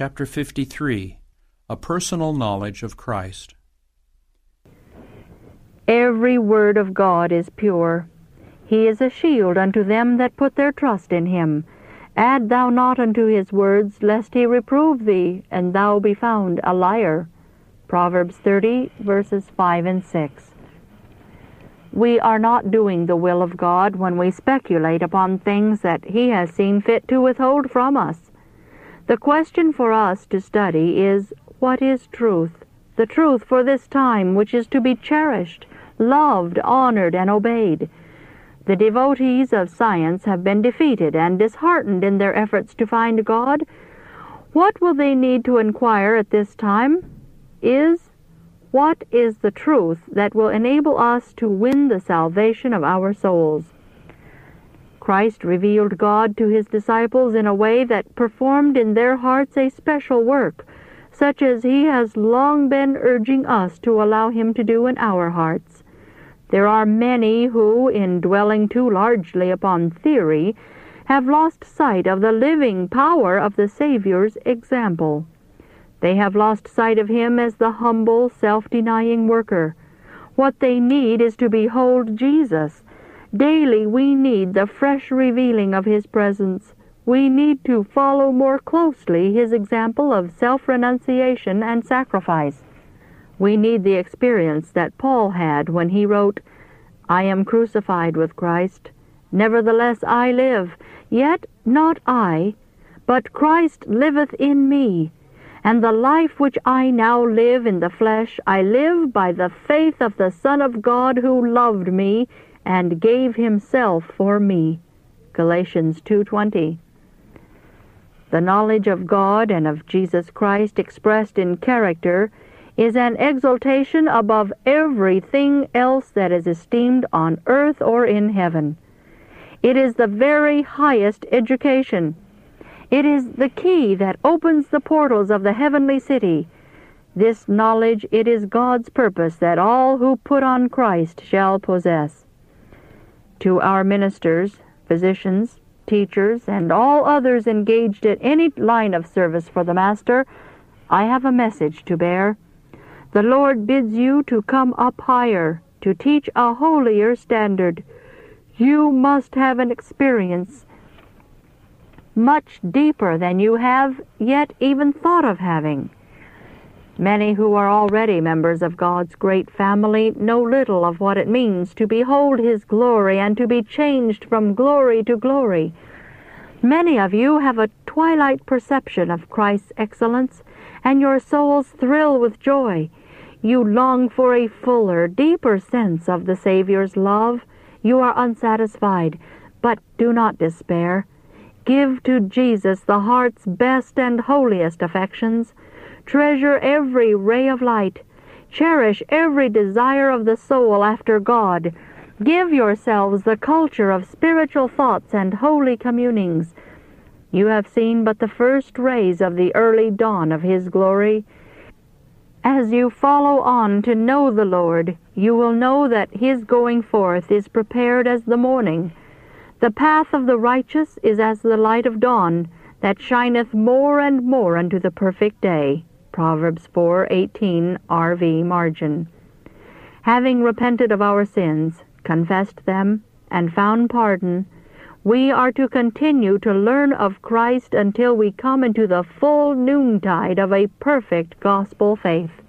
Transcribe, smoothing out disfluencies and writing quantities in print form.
chapter 53, A Personal Knowledge of Christ. Every word of God is pure. He is a shield unto them that put their trust in him. Add thou not unto his words, lest he reprove thee, and thou be found a liar. Proverbs 30, verses 5 and 6. We are not doing the will of God when we speculate upon things that he has seen fit to withhold from us. The question for us to study is, what is truth? The truth for this time, which is to be cherished, loved, honored, and obeyed. The devotees of science have been defeated and disheartened in their efforts to find God. What will they need to inquire at this time what is the truth that will enable us to win the salvation of our souls? Christ revealed God to his disciples in a way that performed in their hearts a special work, such as he has long been urging us to allow him to do in our hearts. There are many who, in dwelling too largely upon theory, have lost sight of the living power of the Savior's example. They have lost sight of him as the humble, self-denying worker. What they need is to behold Jesus. Daily we need the fresh revealing of his presence. We need to follow more closely his example of self-renunciation and sacrifice. We need the experience that Paul had when he wrote, "I am crucified with Christ. Nevertheless I live, yet not I, but Christ liveth in me. And the life which I now live in the flesh, I live by the faith of the Son of God who loved me and gave himself for me." Galatians 2:20. The knowledge of God and of Jesus Christ expressed in character is an exaltation above everything else that is esteemed on earth or in heaven. It is the very highest education. It is the key that opens the portals of the heavenly city. This knowledge it is God's purpose that all who put on Christ shall possess. To our ministers, physicians, teachers, and all others engaged in any line of service for the Master, I have a message to bear. The Lord bids you to come up higher, to teach a holier standard. You must have an experience much deeper than you have yet even thought of having. Many who are already members of God's great family know little of what it means to behold his glory and to be changed from glory to glory. Many of you have a twilight perception of Christ's excellence, and your souls thrill with joy. You long for a fuller, deeper sense of the Savior's love. You are unsatisfied, but do not despair. Give to Jesus the heart's best and holiest affections. Treasure every ray of light. Cherish every desire of the soul after God. Give yourselves the culture of spiritual thoughts and holy communings. You have seen but the first rays of the early dawn of his glory. As you follow on to know the Lord, you will know that his going forth is prepared as the morning. The path of the righteous is as the light of dawn, that shineth more and more unto the perfect day. Proverbs 4:18, RV margin. Having repented of our sins, confessed them, and found pardon, we are to continue to learn of Christ until we come into the full noontide of a perfect gospel faith.